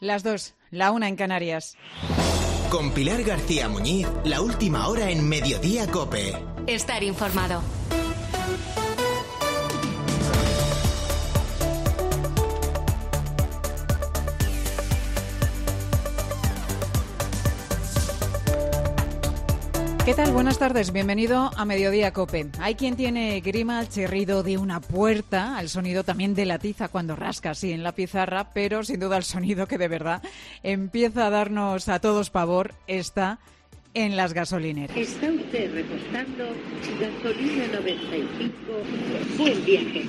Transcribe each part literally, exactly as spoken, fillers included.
Las dos, la una en Canarias. Con Pilar García Muñiz, la última hora en Mediodía COPE. Estar informado. ¿Qué tal? Buenas tardes, bienvenido a Mediodía COPE. Hay quien tiene grima al chirrido de una puerta, al sonido también de la tiza cuando rasca así en la pizarra, pero sin duda el sonido que de verdad empieza a darnos a todos pavor está en las gasolineras. Está usted repostando gasolina noventa y cinco. Buen viaje.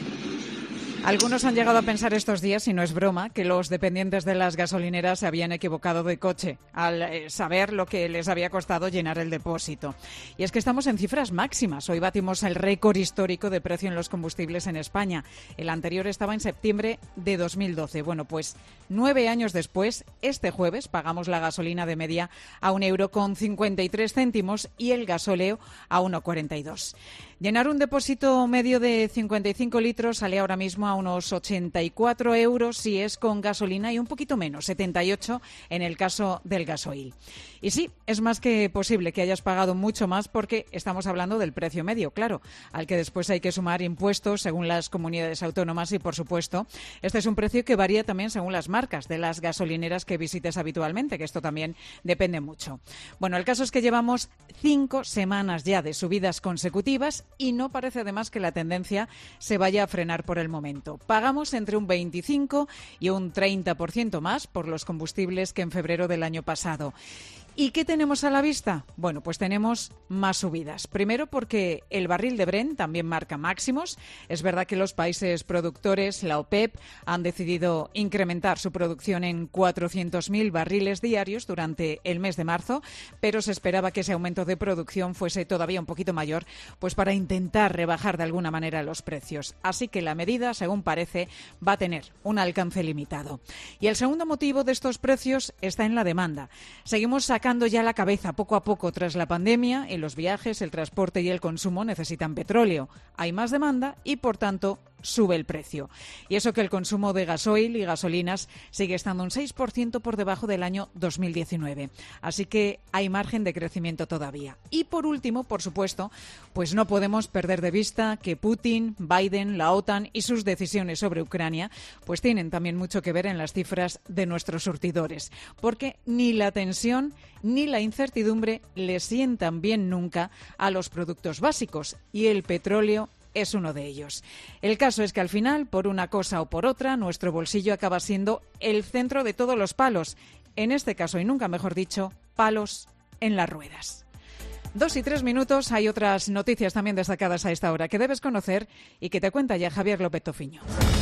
Algunos han llegado a pensar estos días, y no es broma, que los dependientes de las gasolineras se habían equivocado de coche al eh, saber lo que les había costado llenar el depósito. Y es que estamos en cifras máximas. Hoy batimos el récord histórico de precio en los combustibles en España. El anterior estaba en septiembre de dos mil doce. Bueno, pues nueve años después, este jueves, pagamos la gasolina de media a un euro con cincuenta y tres céntimos y el gasóleo a uno cuarenta y dos. Llenar un depósito medio de cincuenta y cinco litros sale ahora mismo a unos ochenta y cuatro euros si es con gasolina y un poquito menos, setenta y ocho en el caso del gasoil. Y sí, es más que posible que hayas pagado mucho más porque estamos hablando del precio medio, claro, al que después hay que sumar impuestos según las comunidades autónomas y, por supuesto, este es un precio que varía también según las marcas de las gasolineras que visites habitualmente, que esto también depende mucho. Bueno, el caso es que llevamos cinco semanas ya de subidas consecutivas y no parece además que la tendencia se vaya a frenar por el momento. Pagamos entre un veinticinco y un treinta por ciento más por los combustibles que en febrero del año pasado. ¿Y qué tenemos a la vista? Bueno, pues tenemos más subidas. Primero porque el barril de Brent también marca máximos. Es verdad que los países productores, la OPEP, han decidido incrementar su producción en cuatrocientos mil barriles diarios durante el mes de marzo, pero se esperaba que ese aumento de producción fuese todavía un poquito mayor, pues para intentar rebajar de alguna manera los precios. Así que la medida, según parece, va a tener un alcance limitado. Y el segundo motivo de estos precios está en la demanda. Seguimos sacando sacando ya la cabeza poco a poco tras la pandemia y los viajes, el transporte y el consumo necesitan petróleo. Hay más demanda y, por tanto, sube el precio. Y eso que el consumo de gasoil y gasolinas sigue estando un seis por ciento por debajo del año dos mil diecinueve. Así que hay margen de crecimiento todavía. Y por último, por supuesto, pues no podemos perder de vista que Putin, Biden, la OTAN y sus decisiones sobre Ucrania pues tienen también mucho que ver en las cifras de nuestros surtidores. Porque ni la tensión ni la incertidumbre le sientan bien nunca a los productos básicos y el petróleo es uno de ellos. El caso es que al final, por una cosa o por otra, nuestro bolsillo acaba siendo el centro de todos los palos. En este caso, y nunca mejor dicho, palos en las ruedas. Dos y tres minutos, hay otras noticias también destacadas a esta hora que debes conocer y que te cuenta ya Javier López Tofiño.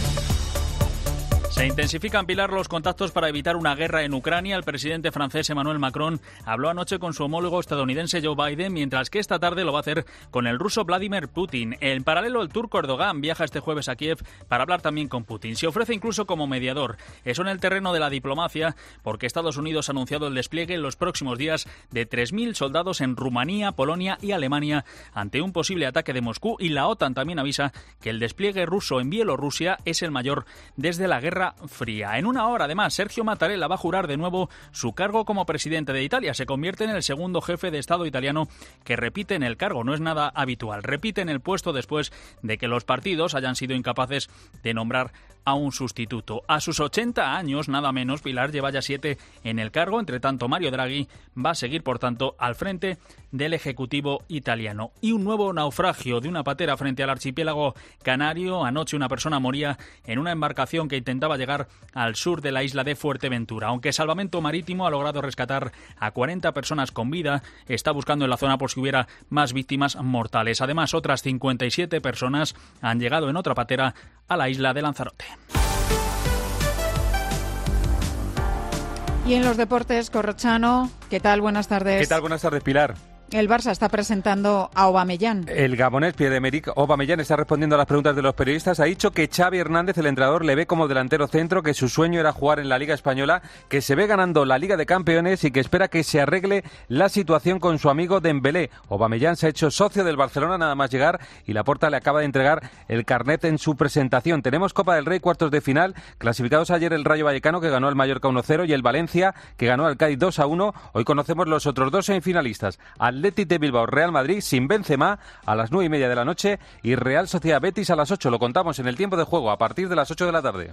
Se intensifican, Pilar, los contactos para evitar una guerra en Ucrania. El presidente francés Emmanuel Macron habló anoche con su homólogo estadounidense Joe Biden, mientras que esta tarde lo va a hacer con el ruso Vladimir Putin. En paralelo, el turco Erdogan viaja este jueves a Kiev para hablar también con Putin. Se ofrece incluso como mediador. Eso en el terreno de la diplomacia, porque Estados Unidos ha anunciado el despliegue en los próximos días de tres mil soldados en Rumanía, Polonia y Alemania ante un posible ataque de Moscú, y la OTAN también avisa que el despliegue ruso en Bielorrusia es el mayor desde la Guerra Fría. En una hora, además, Sergio Mattarella va a jurar de nuevo su cargo como presidente de Italia. Se convierte en el segundo jefe de Estado italiano que repite en el cargo. No es nada habitual. Repite en el puesto después de que los partidos hayan sido incapaces de nombrar a un sustituto. A sus ochenta años, nada menos, Pilar lleva ya siete en el cargo. Entre tanto, Mario Draghi va a seguir, por tanto, al frente del Ejecutivo italiano. Y un nuevo naufragio de una patera frente al archipiélago canario. Anoche una persona moría en una embarcación que intentaba llegar al sur de la isla de Fuerteventura. Aunque Salvamento Marítimo ha logrado rescatar a cuarenta personas con vida, está buscando en la zona por si hubiera más víctimas mortales. Además, otras cincuenta y siete personas han llegado en otra patera a la isla de Lanzarote. Y en los deportes, Corrochano, ¿qué tal? Buenas tardes. ¿Qué tal? Buenas tardes, Pilar. El Barça está presentando a Aubameyang. El gabonés Pierre-Emerick Aubameyang está respondiendo a las preguntas de los periodistas. Ha dicho que Xavi Hernández, el entrenador, le ve como delantero centro, que su sueño era jugar en la Liga Española, que se ve ganando la Liga de Campeones y que espera que se arregle la situación con su amigo Dembélé. Aubameyang se ha hecho socio del Barcelona nada más llegar y Laporta le acaba de entregar el carnet en su presentación. Tenemos Copa del Rey, cuartos de final. Clasificados ayer el Rayo Vallecano, que ganó al Mallorca uno cero, y el Valencia, que ganó al Cádiz dos a uno. Hoy conocemos los otros dos semifinalistas. Athletic de Bilbao, Real Madrid sin Benzema a las nueve y media de la noche y Real Sociedad Betis a las ocho. Lo contamos en el tiempo de juego a partir de las ocho de la tarde.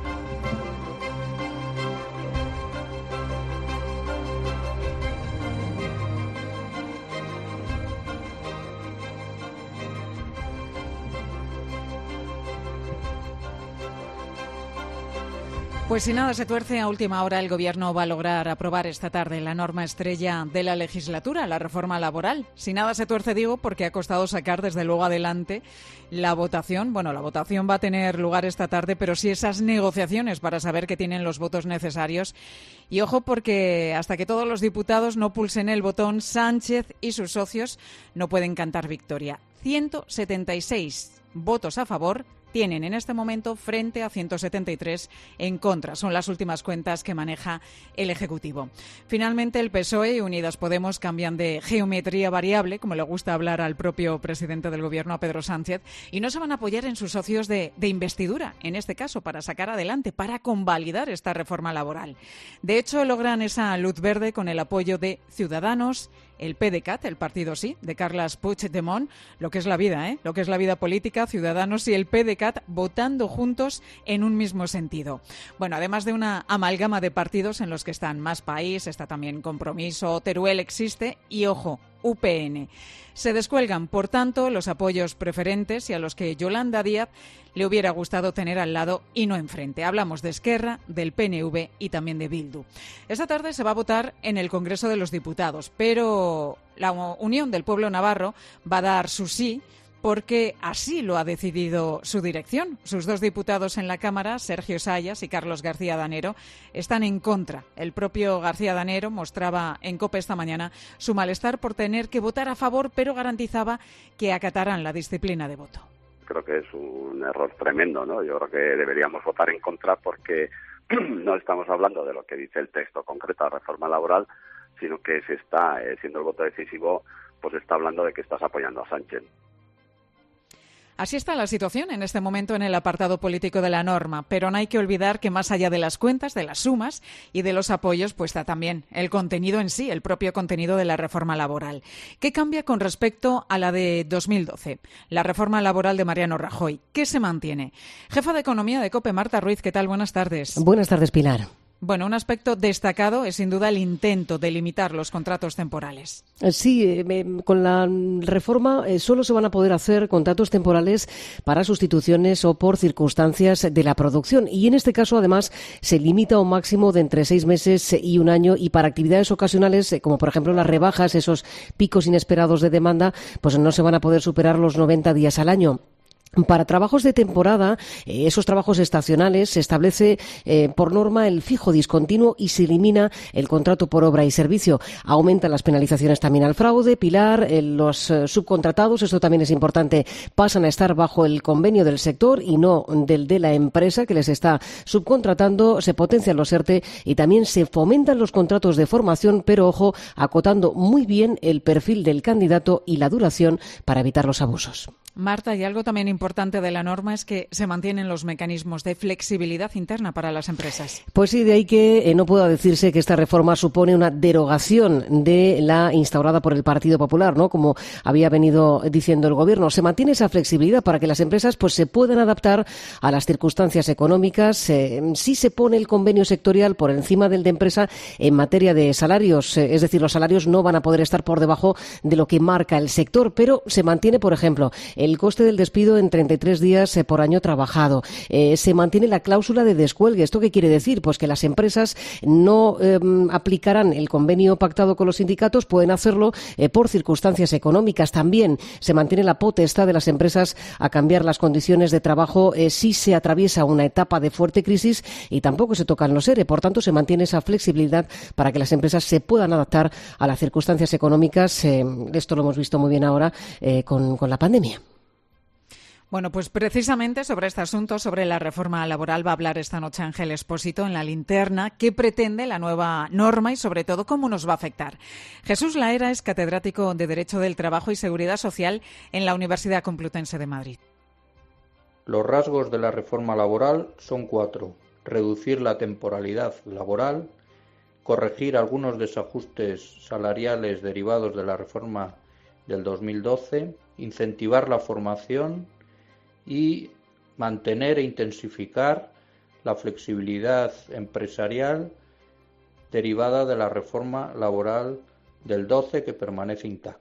Pues si nada se tuerce, a última hora el Gobierno va a lograr aprobar esta tarde la norma estrella de la legislatura, la reforma laboral. Si nada se tuerce, digo, porque ha costado sacar desde luego adelante la votación. Bueno, la votación va a tener lugar esta tarde, pero sí esas negociaciones para saber que tienen los votos necesarios. Y ojo, porque hasta que todos los diputados no pulsen el botón, Sánchez y sus socios no pueden cantar victoria. ciento setenta y seis votos a favor tienen en este momento frente a ciento setenta y tres en contra. Son las últimas cuentas que maneja el Ejecutivo. Finalmente, el P S O E y Unidas Podemos cambian de geometría variable, como le gusta hablar al propio presidente del Gobierno, a Pedro Sánchez, y no se van a apoyar en sus socios de, de investidura, en este caso, para sacar adelante, para convalidar esta reforma laboral. De hecho, logran esa luz verde con el apoyo de Ciudadanos, el P D C A T, el partido sí, de Carles Puigdemont, lo que es la vida, ¿eh? Lo que es la vida política, Ciudadanos y el P D C A T votando juntos en un mismo sentido. Bueno, además de una amalgama de partidos en los que están Más País, está también Compromiso, Teruel existe y, ojo, U P N. Se descuelgan, por tanto, los apoyos preferentes y a los que Yolanda Díaz le hubiera gustado tener al lado y no enfrente. Hablamos de Esquerra, del P N V y también de Bildu. Esta tarde se va a votar en el Congreso de los Diputados, pero la Unión del Pueblo Navarro va a dar su sí, porque así lo ha decidido su dirección. Sus dos diputados en la Cámara, Sergio Sayas y Carlos García Danero, están en contra. El propio García Danero mostraba en COPE esta mañana su malestar por tener que votar a favor, pero garantizaba que acataran la disciplina de voto. Creo que es un error tremendo, ¿no? Yo creo que deberíamos votar en contra porque no estamos hablando de lo que dice el texto concreto de la reforma laboral, sino que se está, eh, siendo el voto decisivo, pues está hablando de que estás apoyando a Sánchez. Así está la situación en este momento en el apartado político de la norma, pero no hay que olvidar que más allá de las cuentas, de las sumas y de los apoyos, pues está también el contenido en sí, el propio contenido de la reforma laboral. ¿Qué cambia con respecto a la de dos mil doce? La reforma laboral de Mariano Rajoy. ¿Qué se mantiene? Jefa de Economía de COPE, Marta Ruiz, ¿qué tal? Buenas tardes. Buenas tardes, Pilar. Bueno, un aspecto destacado es sin duda el intento de limitar los contratos temporales. Sí, eh, con la reforma eh, solo se van a poder hacer contratos temporales para sustituciones o por circunstancias de la producción. Y en este caso, además, se limita a un máximo de entre seis meses y un año. Y para actividades ocasionales, eh, como por ejemplo las rebajas, esos picos inesperados de demanda, pues no se van a poder superar los noventa días al año. Para trabajos de temporada, eh, esos trabajos estacionales, se establece eh, por norma el fijo discontinuo y se elimina el contrato por obra y servicio. Aumentan las penalizaciones también al fraude. Pilar, eh, los eh, subcontratados, esto también es importante, pasan a estar bajo el convenio del sector y no del de la empresa que les está subcontratando. Se potencian los ERTE y también se fomentan los contratos de formación, pero ojo, acotando muy bien el perfil del candidato y la duración para evitar los abusos. Marta, y algo también importante de la norma es que se mantienen los mecanismos de flexibilidad interna para las empresas. Pues sí, de ahí que eh, no pueda decirse que esta reforma supone una derogación de la instaurada por el Partido Popular, ¿no? Como había venido diciendo el Gobierno. Se mantiene esa flexibilidad para que las empresas pues se puedan adaptar a las circunstancias económicas. Eh, sí se pone el convenio sectorial por encima del de empresa en materia de salarios. Eh, es decir, los salarios no van a poder estar por debajo de lo que marca el sector, pero se mantiene, por ejemplo, el coste del despido entre treinta y tres días eh, por año trabajado. Eh, se mantiene la cláusula de descuelgue. ¿Esto qué quiere decir? Pues que las empresas no eh, aplicarán el convenio pactado con los sindicatos, pueden hacerlo eh, por circunstancias económicas. También se mantiene la potestad de las empresas a cambiar las condiciones de trabajo eh, si se atraviesa una etapa de fuerte crisis, y tampoco se tocan los ERE. Por tanto, se mantiene esa flexibilidad para que las empresas se puedan adaptar a las circunstancias económicas. Eh, esto lo hemos visto muy bien ahora eh, con, con la pandemia. Bueno, pues precisamente sobre este asunto, sobre la reforma laboral, va a hablar esta noche Ángel Expósito en La Linterna. ¿Qué pretende la nueva norma y, sobre todo, cómo nos va a afectar? Jesús Laera es catedrático de Derecho del Trabajo y Seguridad Social en la Universidad Complutense de Madrid. Los rasgos de la reforma laboral son cuatro: reducir la temporalidad laboral, corregir algunos desajustes salariales derivados de la reforma del dos mil doce, incentivar la formación y mantener e intensificar la flexibilidad empresarial derivada de la reforma laboral del doce, que permanece intacta.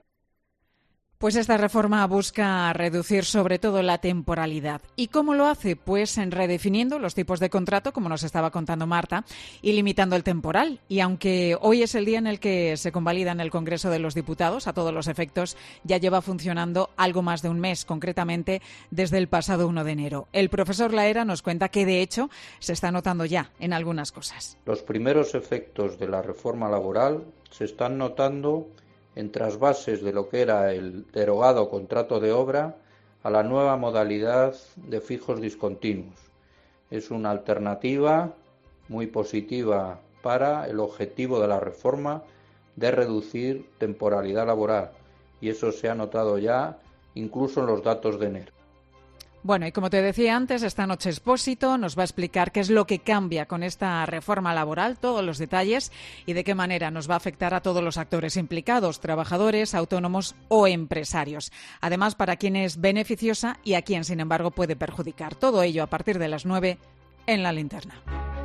Pues esta reforma busca reducir sobre todo la temporalidad. ¿Y cómo lo hace? Pues en redefiniendo los tipos de contrato, como nos estaba contando Marta, y limitando el temporal. Y aunque hoy es el día en el que se convalida en el Congreso de los Diputados, a todos los efectos, ya lleva funcionando algo más de un mes, concretamente desde el pasado uno de enero. El profesor Laera nos cuenta que, de hecho, se está notando ya en algunas cosas. Los primeros efectos de la reforma laboral se están notando en trasvases de lo que era el derogado contrato de obra a la nueva modalidad de fijos discontinuos. Es una alternativa muy positiva para el objetivo de la reforma de reducir temporalidad laboral, y eso se ha notado ya incluso en los datos de enero. Bueno, y como te decía antes, esta noche Expósito nos va a explicar qué es lo que cambia con esta reforma laboral, todos los detalles y de qué manera nos va a afectar a todos los actores implicados, trabajadores, autónomos o empresarios. Además, para quién es beneficiosa y a quién, sin embargo, puede perjudicar. Todo ello a partir de las nueve en La Linterna.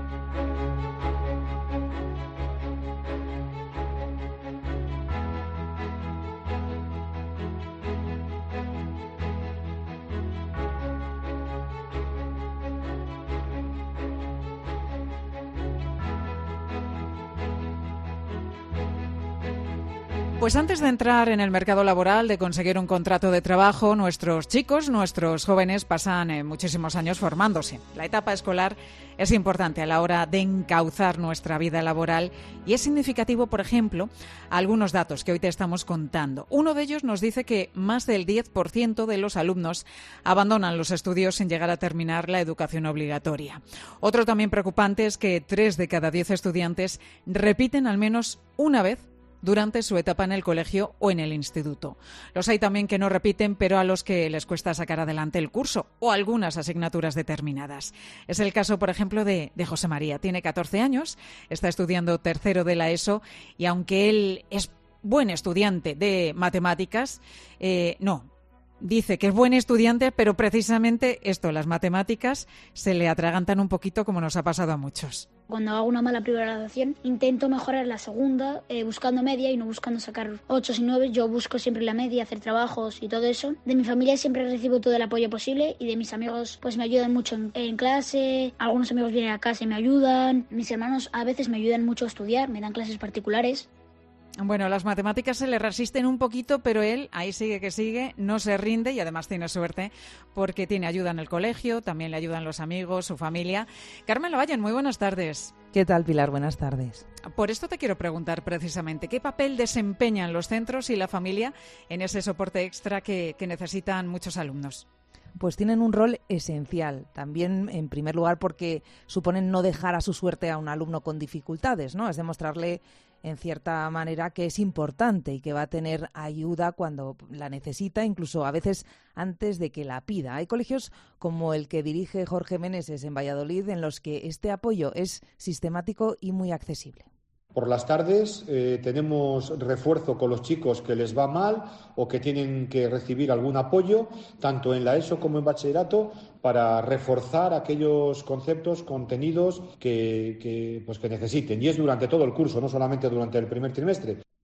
Pues antes de entrar en el mercado laboral, de conseguir un contrato de trabajo, nuestros chicos, nuestros jóvenes pasan eh, muchísimos años formándose. La etapa escolar es importante a la hora de encauzar nuestra vida laboral y es significativo, por ejemplo, algunos datos que hoy te estamos contando. Uno de ellos nos dice que más del diez por ciento de los alumnos abandonan los estudios sin llegar a terminar la educación obligatoria. Otro también preocupante es que tres de cada diez estudiantes repiten al menos una vez durante su etapa en el colegio o en el instituto. Los hay también que no repiten, pero a los que les cuesta sacar adelante el curso o algunas asignaturas determinadas. Es el caso, por ejemplo, de, de José María. Tiene catorce años, está estudiando tercero de la ESO y aunque él es buen estudiante de matemáticas, eh, no, dice que es buen estudiante, pero precisamente esto, las matemáticas, se le atragantan un poquito como nos ha pasado a muchos. Cuando hago una mala primera graduación, intento mejorar la segunda eh, buscando media y no buscando sacar ocho y nueve. Yo busco siempre la media, hacer trabajos y todo eso. De mi familia siempre recibo todo el apoyo posible y de mis amigos pues me ayudan mucho en, en clase. Algunos amigos vienen a casa y me ayudan. Mis hermanos a veces me ayudan mucho a estudiar, me dan clases particulares. Bueno, las matemáticas se le resisten un poquito, pero él ahí sigue que sigue, no se rinde y además tiene suerte porque tiene ayuda en el colegio, también le ayudan los amigos, su familia. Carmen Lavallen, muy buenas tardes. ¿Qué tal, Pilar? Buenas tardes. Por esto te quiero preguntar precisamente, ¿qué papel desempeñan los centros y la familia en ese soporte extra que, que necesitan muchos alumnos? Pues tienen un rol esencial, también en primer lugar porque suponen no dejar a su suerte a un alumno con dificultades, ¿no? Es demostrarle en cierta manera que es importante y que va a tener ayuda cuando la necesita, incluso a veces antes de que la pida. Hay colegios como el que dirige Jorge Meneses en Valladolid en los que este apoyo es sistemático y muy accesible. Por las tardes eh, tenemos refuerzo con los chicos que les va mal o que tienen que recibir algún apoyo, tanto en la ESO como en bachillerato, para reforzar aquellos conceptos, contenidos que, que, pues que necesiten. Y es durante todo el curso, no solamente durante el primer trimestre.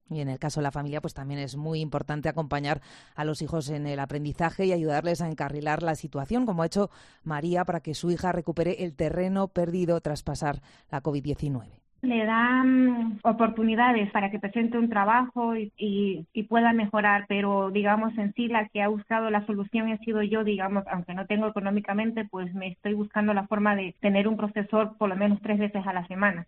Y en el caso de la familia, pues también es muy importante acompañar a los hijos en el aprendizaje y ayudarles a encarrilar la situación, como ha hecho María, para que su hija recupere el terreno perdido tras pasar la covid diecinueve. Le dan oportunidades para que presente un trabajo y, y, y pueda mejorar, pero digamos en sí la que ha buscado la solución he sido yo, digamos, aunque no tengo económicamente, pues me estoy buscando la forma de tener un profesor por lo menos tres veces a la semana.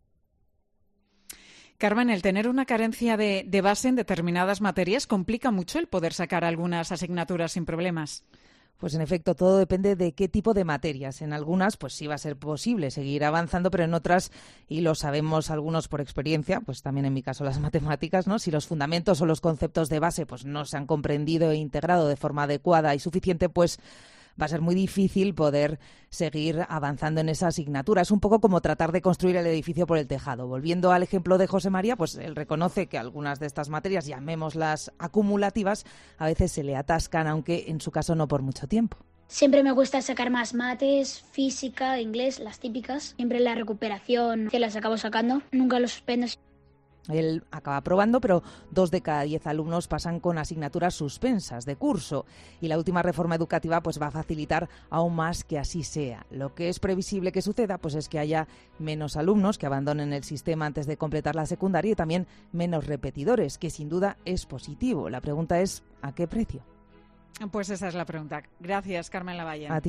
Carmen, el tener una carencia de, de base en determinadas materias complica mucho el poder sacar algunas asignaturas sin problemas. Pues en efecto, todo depende de qué tipo de materias. En algunas, pues sí va a ser posible seguir avanzando, pero en otras, y lo sabemos algunos por experiencia, pues también en mi caso las matemáticas, ¿no? Si los fundamentos o los conceptos de base pues no se han comprendido e integrado de forma adecuada y suficiente, pues va a ser muy difícil poder seguir avanzando en esa asignatura. Es un poco como tratar de construir el edificio por el tejado. Volviendo al ejemplo de José María, pues él reconoce que algunas de estas materias, llamémoslas acumulativas, a veces se le atascan, aunque en su caso no por mucho tiempo. Siempre me cuesta sacar más mates, física, inglés, las típicas. Siempre la recuperación que las acabo sacando. Nunca lo suspendo. Él acaba aprobando, pero dos de cada diez alumnos pasan con asignaturas suspensas de curso. Y la última reforma educativa pues va a facilitar aún más que así sea. Lo que es previsible que suceda pues es que haya menos alumnos que abandonen el sistema antes de completar la secundaria y también menos repetidores, que sin duda es positivo. La pregunta es, ¿a qué precio? Pues esa es la pregunta. Gracias, Carmen Lavalle. A ti.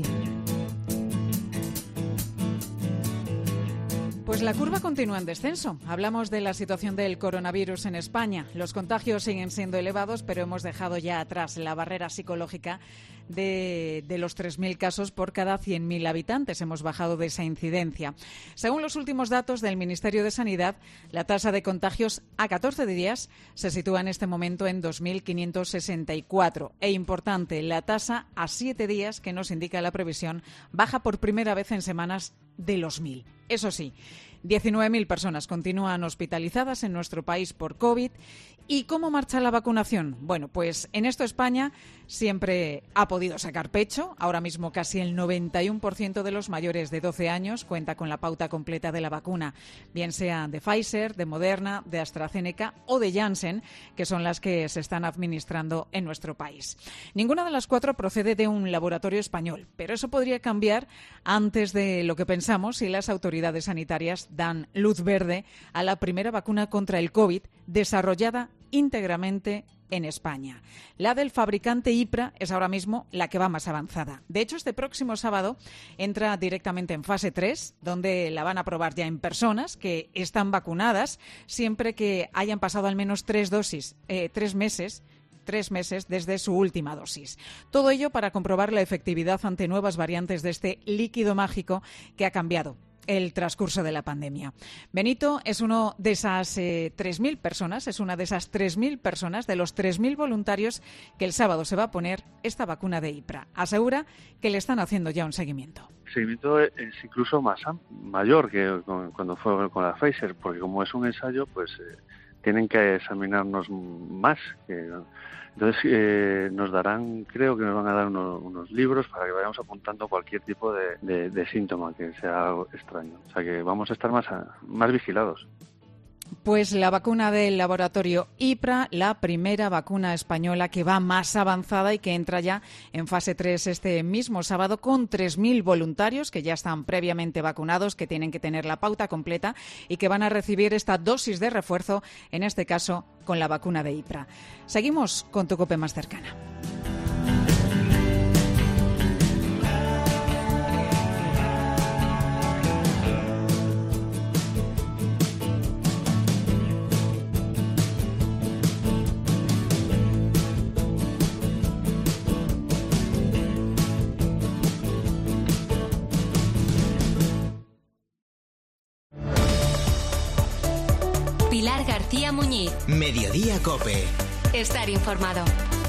Pues la curva continúa en descenso. Hablamos de la situación del coronavirus en España. Los contagios siguen siendo elevados, pero hemos dejado ya atrás la barrera psicológica de, de los tres mil casos por cada cien mil habitantes. Hemos bajado de esa incidencia. Según los últimos datos del Ministerio de Sanidad, la tasa de contagios a catorce días se sitúa en este momento en dos mil quinientos sesenta y cuatro. E importante, la tasa a siete días, que nos indica la previsión, baja por primera vez en semanas de los mil. Eso sí, diecinueve mil personas continúan hospitalizadas en nuestro país por COVID. ¿Y cómo marcha la vacunación? Bueno, pues en esto España siempre ha podido sacar pecho. Ahora mismo casi el noventa y uno por ciento de los mayores de doce años cuenta con la pauta completa de la vacuna, bien sea de Pfizer, de Moderna, de AstraZeneca o de Janssen, que son las que se están administrando en nuestro país. Ninguna de las cuatro procede de un laboratorio español, pero eso podría cambiar antes de lo que pensamos si las autoridades sanitarias dan luz verde a la primera vacuna contra el COVID desarrollada íntegramente en España. La del fabricante IPRA es ahora mismo la que va más avanzada. De hecho, este próximo sábado entra directamente en fase tres, donde la van a probar ya en personas que están vacunadas, siempre que hayan pasado al menos tres dosis, eh, tres meses, tres meses desde su última dosis. Todo ello para comprobar la efectividad ante nuevas variantes de este líquido mágico que ha cambiado el transcurso de la pandemia. Benito es uno de esas eh, tres mil personas, es una de esas tres mil personas, de los tres mil voluntarios que el sábado se va a poner esta vacuna de IPRA. Asegura que le están haciendo ya un seguimiento. El seguimiento es incluso más mayor que cuando fue con la Pfizer, porque como es un ensayo, pues eh, tienen que examinarnos más. Que, entonces eh, nos darán, creo que nos van a dar unos, unos libros para que vayamos apuntando cualquier tipo de, de, de síntoma que sea extraño. O sea que vamos a estar más, a, más vigilados. Pues la vacuna del laboratorio IPRA, la primera vacuna española que va más avanzada y que entra ya en fase tres este mismo sábado con tres mil voluntarios que ya están previamente vacunados, que tienen que tener la pauta completa y que van a recibir esta dosis de refuerzo, en este caso con la vacuna de IPRA. Seguimos con tu COPE más cercana. Pilar García Muñiz. Mediodía COPE. Estar informado.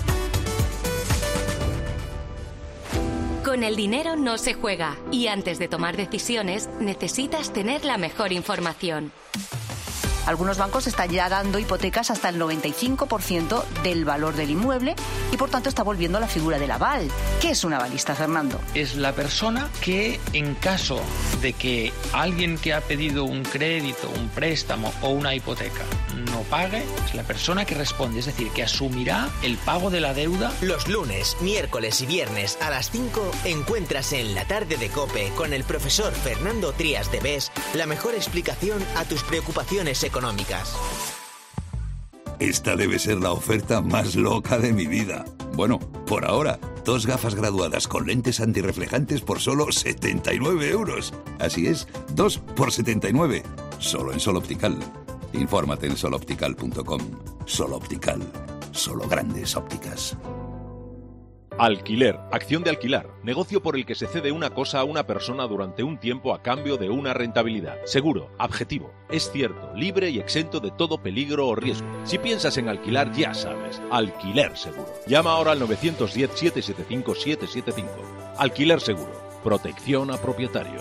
Con el dinero no se juega y antes de tomar decisiones necesitas tener la mejor información. Algunos bancos están ya dando hipotecas hasta el noventa y cinco por ciento del valor del inmueble y por tanto está volviendo a la figura del aval. ¿Qué es un avalista, Fernando? Es la persona que, en caso de que alguien que ha pedido un crédito, un préstamo o una hipoteca no pague, es la persona que responde, es decir, que asumirá el pago de la deuda. Los lunes, miércoles y viernes a las cinco encuentras en La Tarde de COPE con el profesor Fernando Trías de Bes la mejor explicación a tus preocupaciones económicas. Esta debe ser la oferta más loca de mi vida. Bueno, por ahora, dos gafas graduadas con lentes antirreflejantes por solo setenta y nueve euros. Así es, dos por setenta y nueve. Solo en Sol Optical. Infórmate en sol optical punto com. Sol Optical. Solo grandes ópticas. Alquiler, acción de alquilar, negocio por el que se cede una cosa a una persona durante un tiempo a cambio de una rentabilidad. Seguro, objetivo, es cierto, libre y exento de todo peligro o riesgo. Si piensas en alquilar, ya sabes, Alquiler Seguro. Llama ahora al nueve uno cero, siete siete cinco, siete siete cinco. Alquiler Seguro, protección a propietarios.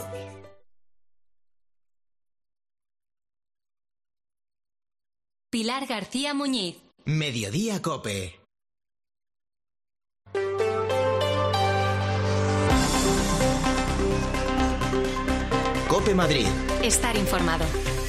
Pilar García Muñiz. Mediodía COPE. COPE Madrid. Estar informado.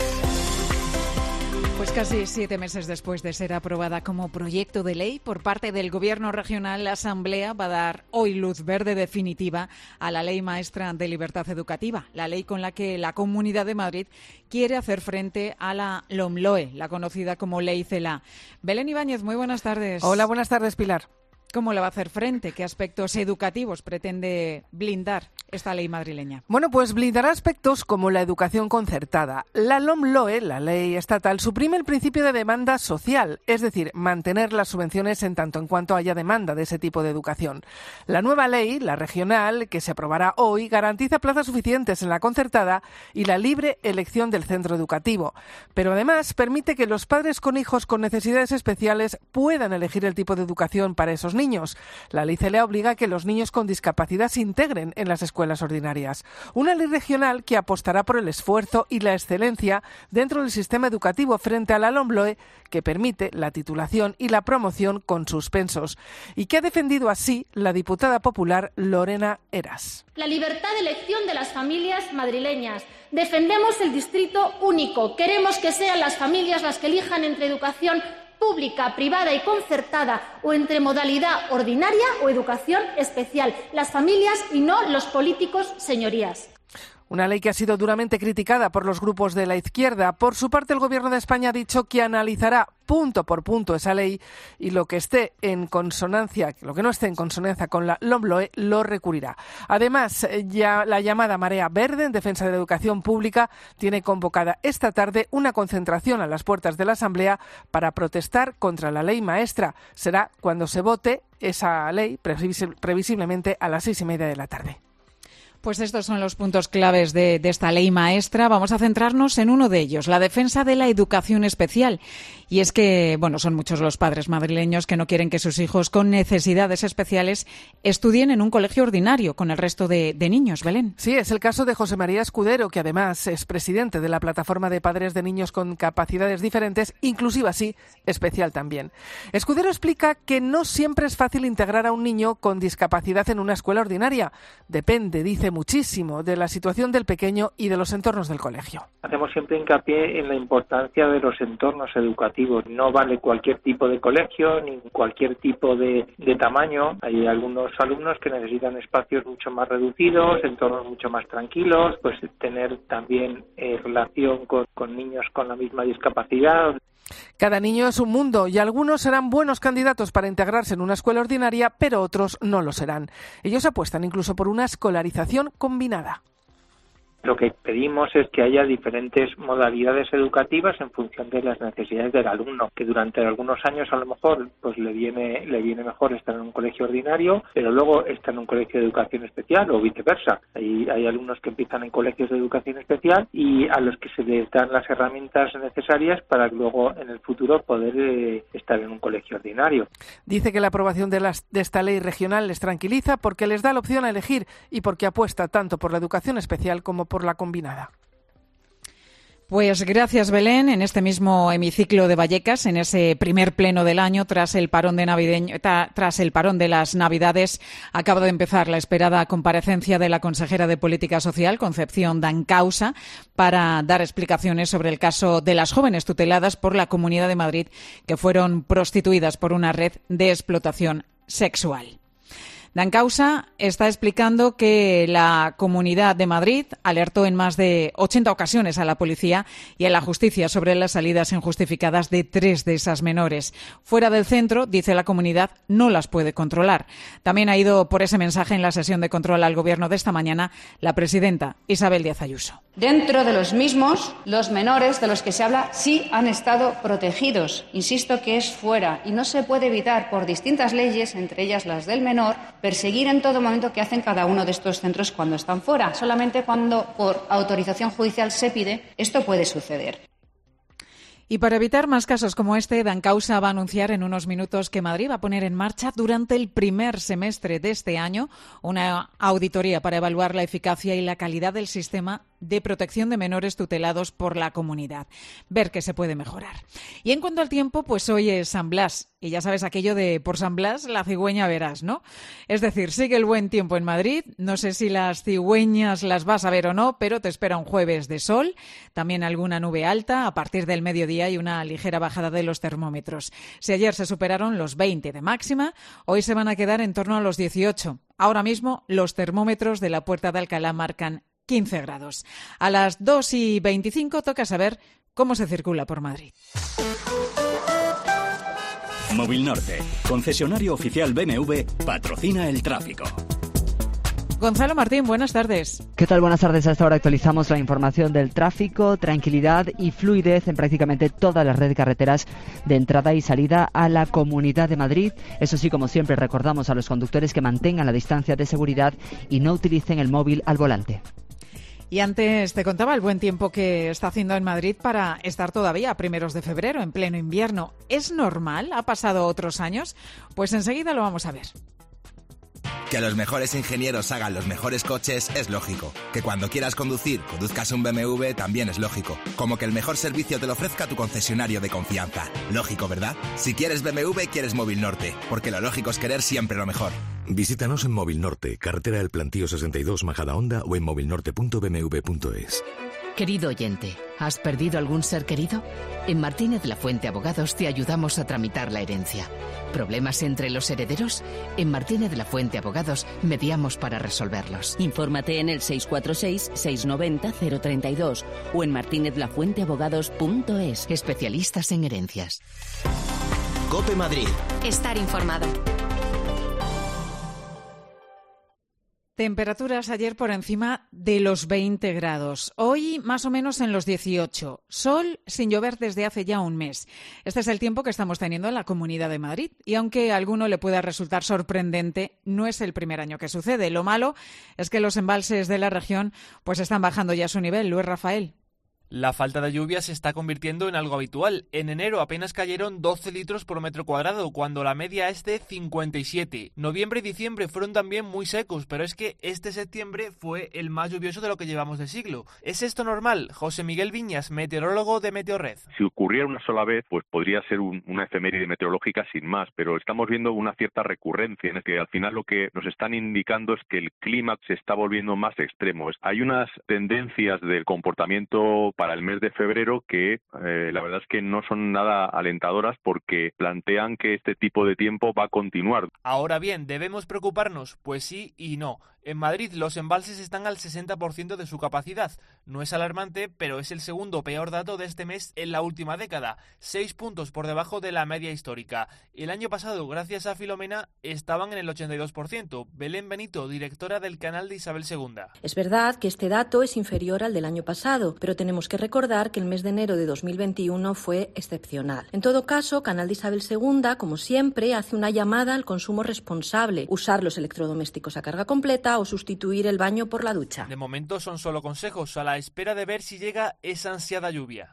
Pues casi siete meses después de ser aprobada como proyecto de ley por parte del Gobierno regional, la Asamblea va a dar hoy luz verde definitiva a la Ley Maestra de Libertad Educativa, la ley con la que la Comunidad de Madrid quiere hacer frente a la LOMLOE, la conocida como Ley CELA. Belén Ibáñez, muy buenas tardes. Hola, buenas tardes, Pilar. ¿Cómo le va a hacer frente? ¿Qué aspectos educativos pretende blindar esta ley madrileña? Bueno, pues blindará aspectos como la educación concertada. La LOMLOE, la ley estatal, suprime el principio de demanda social, es decir, mantener las subvenciones en tanto en cuanto haya demanda de ese tipo de educación. La nueva ley, la regional, que se aprobará hoy, garantiza plazas suficientes en la concertada y la libre elección del centro educativo. Pero además permite que los padres con hijos con necesidades especiales puedan elegir el tipo de educación para esos niños. La ley CELA obliga a que los niños con discapacidad se integren en las escuelas ordinarias. Una ley regional que apostará por el esfuerzo y la excelencia dentro del sistema educativo frente a la LOMLOE, que permite la titulación y la promoción con suspensos, y que ha defendido así la diputada popular Lorena Heras. La libertad de elección de las familias madrileñas. Defendemos el distrito único. Queremos que sean las familias las que elijan entre educación pública, privada y concertada o entre modalidad ordinaria o educación especial. Las familias y no los políticos, señorías. Una ley que ha sido duramente criticada por los grupos de la izquierda. Por su parte, el Gobierno de España ha dicho que analizará punto por punto esa ley y lo que esté en consonancia, lo que no esté en consonancia con la LOMLOE lo recurrirá. Además, ya la llamada Marea Verde en defensa de la educación pública tiene convocada esta tarde una concentración a las puertas de la Asamblea para protestar contra la ley maestra. Será cuando se vote esa ley, previsiblemente a las seis y media de la tarde. Pues estos son los puntos claves de, de esta ley maestra. Vamos a centrarnos en uno de ellos, la defensa de la educación especial. Y es que, bueno, son muchos los padres madrileños que no quieren que sus hijos con necesidades especiales estudien en un colegio ordinario con el resto de, de niños. Belén. Sí, es el caso de José María Escudero, que además es presidente de la plataforma de padres de niños con capacidades diferentes, inclusiva sí, especial también. Escudero explica que no siempre es fácil integrar a un niño con discapacidad en una escuela ordinaria. Depende, dice, muchísimo de la situación del pequeño y de los entornos del colegio. Hacemos siempre hincapié en la importancia de los entornos educativos. No vale cualquier tipo de colegio ni cualquier tipo de, de tamaño. Hay algunos alumnos que necesitan espacios mucho más reducidos, entornos mucho más tranquilos, pues tener también eh, relación con, con niños con la misma discapacidad. Cada niño es un mundo y algunos serán buenos candidatos para integrarse en una escuela ordinaria, pero otros no lo serán. Ellos apuestan incluso por una escolarización combinada. Lo que pedimos es que haya diferentes modalidades educativas en función de las necesidades del alumno, que durante algunos años a lo mejor pues le viene le viene mejor estar en un colegio ordinario, pero luego estar en un colegio de educación especial o viceversa. Hay, hay alumnos que empiezan en colegios de educación especial y a los que se les dan las herramientas necesarias para luego en el futuro poder eh, estar en un colegio ordinario. Dice que la aprobación de, las, de esta ley regional les tranquiliza porque les da la opción a elegir y porque apuesta tanto por la educación especial como por la combinada. Pues gracias, Belén. En este mismo hemiciclo de Vallecas, en ese primer pleno del año, tras el parón de navideño, tras el parón de las Navidades, acaba de empezar la esperada comparecencia de la consejera de Política Social, Concepción Dancausa, para dar explicaciones sobre el caso de las jóvenes tuteladas por la Comunidad de Madrid que fueron prostituidas por una red de explotación sexual. Dancausa está explicando que la Comunidad de Madrid alertó en más de ochenta ocasiones a la policía y a la justicia sobre las salidas injustificadas de tres de esas menores. Fuera del centro, dice la comunidad, no las puede controlar. También ha ido por ese mensaje en la sesión de control al Gobierno de esta mañana la presidenta Isabel Díaz Ayuso. Dentro de los mismos, los menores de los que se habla sí han estado protegidos. Insisto que es fuera y no se puede evitar por distintas leyes, entre ellas las del menor, perseguir en todo momento qué hacen cada uno de estos centros cuando están fuera. Solamente cuando por autorización judicial se pide, esto puede suceder. Y para evitar más casos como este, Dancausa va a anunciar en unos minutos que Madrid va a poner en marcha durante el primer semestre de este año una auditoría para evaluar la eficacia y la calidad del sistema de protección de menores tutelados por la comunidad. Ver qué se puede mejorar. Y en cuanto al tiempo, pues hoy es San Blas. Y ya sabes aquello de por San Blas la cigüeña verás, ¿no? Es decir, sigue el buen tiempo en Madrid. No sé si las cigüeñas las vas a ver o no, pero te espera un jueves de sol. También alguna nube alta a partir del mediodía y una ligera bajada de los termómetros. Si ayer se superaron los veinte de máxima, hoy se van a quedar en torno a los dieciocho. Ahora mismo los termómetros de la Puerta de Alcalá marcan quince grados. A las dos y veinticinco toca saber cómo se circula por Madrid. Móvil Norte, concesionario oficial B M W, patrocina el tráfico. Gonzalo Martín, buenas tardes. ¿Qué tal? Buenas tardes. A esta hora actualizamos la información del tráfico, tranquilidad y fluidez en prácticamente toda la red de carreteras de entrada y salida a la Comunidad de Madrid. Eso sí, como siempre, recordamos a los conductores que mantengan la distancia de seguridad y no utilicen el móvil al volante. Y antes te contaba el buen tiempo que está haciendo en Madrid para estar todavía a primeros de febrero, en pleno invierno. ¿Es normal? ¿Ha pasado otros años? Pues enseguida lo vamos a ver. Que los mejores ingenieros hagan los mejores coches es lógico. Que cuando quieras conducir, conduzcas un B M W también es lógico. Como que el mejor servicio te lo ofrezca tu concesionario de confianza. Lógico, ¿verdad? Si quieres B M W, quieres Móvil Norte. Porque lo lógico es querer siempre lo mejor. Visítanos en Móvil Norte, carretera del Plantío sesenta y dos, Majadahonda, o en movilnorte punto b m w punto es. Querido oyente, ¿has perdido algún ser querido? En Martínez La Fuente Abogados te ayudamos a tramitar la herencia. ¿Problemas entre los herederos? En Martínez La Fuente Abogados mediamos para resolverlos. Infórmate en el seis cuatro seis, seis nueve cero, cero tres dos o en martinez la fuente abogados punto es. Especialistas en herencias. COPE Madrid. Estar informado. Temperaturas ayer por encima de los veinte grados. Hoy más o menos en los dieciocho. Sol sin llover desde hace ya un mes. Este es el tiempo que estamos teniendo en la Comunidad de Madrid. Y aunque a alguno le pueda resultar sorprendente, no es el primer año que sucede. Lo malo es que los embalses de la región pues están bajando ya su nivel. Luis Rafael. La falta de lluvia se está convirtiendo en algo habitual. En enero apenas cayeron doce litros por metro cuadrado, cuando la media es de cincuenta y siete. Noviembre y diciembre fueron también muy secos, pero es que este septiembre fue el más lluvioso de lo que llevamos de siglo. ¿Es esto normal? José Miguel Viñas, meteorólogo de Meteorred. Si ocurriera una sola vez, pues podría ser un, una efeméride meteorológica sin más, pero estamos viendo una cierta recurrencia en el que al final lo que nos están indicando es que el clima se está volviendo más extremo. Hay unas tendencias del comportamiento para el mes de febrero que eh, la verdad es que no son nada alentadoras porque plantean que este tipo de tiempo va a continuar. Ahora bien, ¿debemos preocuparnos? Pues sí y no. En Madrid los embalses están al sesenta por ciento de su capacidad. No es alarmante, pero es el segundo peor dato de este mes en la última década, seis puntos por debajo de la media histórica. El año pasado, gracias a Filomena, estaban en el ochenta y dos por ciento. Belén Benito, directora del canal de Isabel segunda. Es verdad que este dato es inferior al del año pasado, pero tenemos que recordar que el mes de enero de dos mil veintiuno fue excepcional. En todo caso, Canal de Isabel segunda, como siempre, hace una llamada al consumo responsable, usar los electrodomésticos a carga completa o sustituir el baño por la ducha. De momento son solo consejos, a la espera de ver si llega esa ansiada lluvia.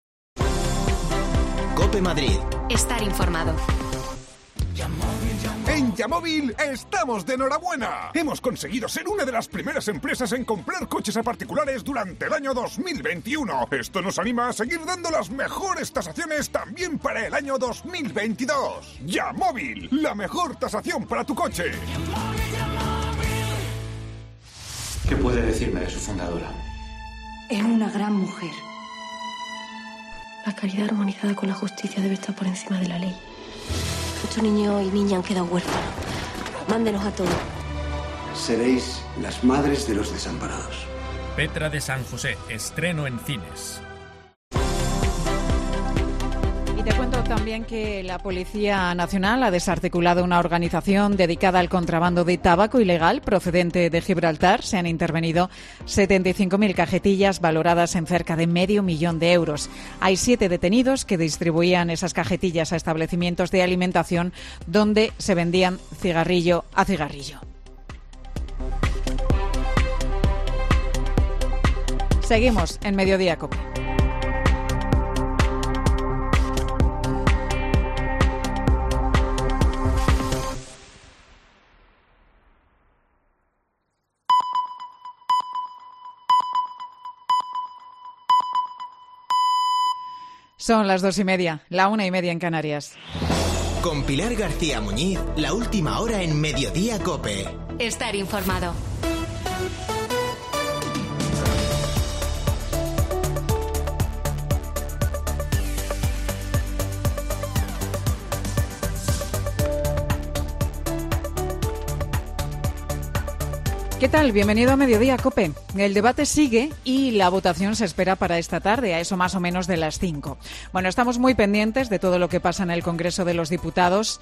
COPE Madrid. Estar informado. En Yamóvil estamos de enhorabuena. Hemos conseguido ser una de las primeras empresas en comprar coches a particulares durante el año dos mil veintiuno. Esto nos anima a seguir dando las mejores tasaciones también para el año dos mil veintidós. Yamóvil, la mejor tasación para tu coche. ¿Qué puede decirme de su fundadora? Era una gran mujer. La caridad armonizada con la justicia debe estar por encima de la ley. Muchos niños y niñas han quedado huérfanos. Mándenos a todos. Seréis las madres de los desamparados. Petra de San José, estreno en cines. Te cuento también que la Policía Nacional ha desarticulado una organización dedicada al contrabando de tabaco ilegal procedente de Gibraltar. Se han intervenido setenta y cinco mil cajetillas valoradas en cerca de medio millón de euros. Hay siete detenidos que distribuían esas cajetillas a establecimientos de alimentación donde se vendían cigarrillo a cigarrillo. Seguimos en Mediodía Cope. Son las dos y media, la una y media en Canarias. Con Pilar García Muñiz, la última hora en Mediodía Cope. Estar informado. ¿Qué tal? Bienvenido a Mediodía Cope. El debate sigue y la votación se espera para esta tarde, a eso más o menos de las cinco. Bueno, estamos muy pendientes de todo lo que pasa en el Congreso de los Diputados,